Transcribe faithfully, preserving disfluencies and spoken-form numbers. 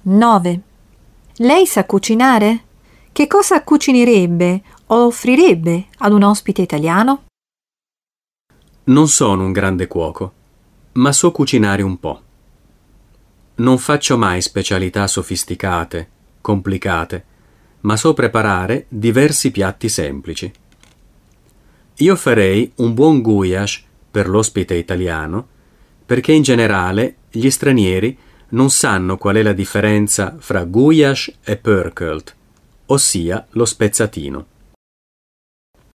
nove. Lei sa cucinare? Che cosa cucinerebbe o offrirebbe ad un ospite italiano? Non sono un grande cuoco, ma so cucinare un po'. Non faccio mai specialità sofisticate, complicate, ma so preparare diversi piatti semplici. Io farei un buon goulash per l'ospite italiano, perché in generale gli stranieri non sanno qual è la differenza fra goulash e purkelt, ossia lo spezzatino.